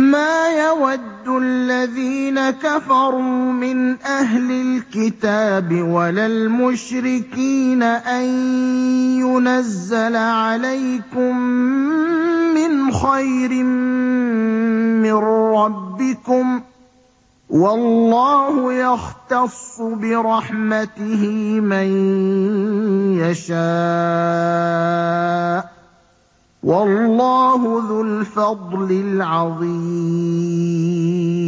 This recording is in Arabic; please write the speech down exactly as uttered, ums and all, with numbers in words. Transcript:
مَا يَوَدُّ الَّذِينَ كَفَرُوا مِنْ أَهْلِ الْكِتَابِ وَلَا الْمُشْرِكِينَ أَن يُنَزَّلَ عَلَيْكُم مِّنْ خَيْرٍ مِّن رَّبِّكُمْ ۗ وَاللَّهُ يَخْتَصُّ بِرَحْمَتِهِ مَن يَشَاءُ ۗ وَاللَّهُ ذُو الْفَضْلِ الْعَظِيمِ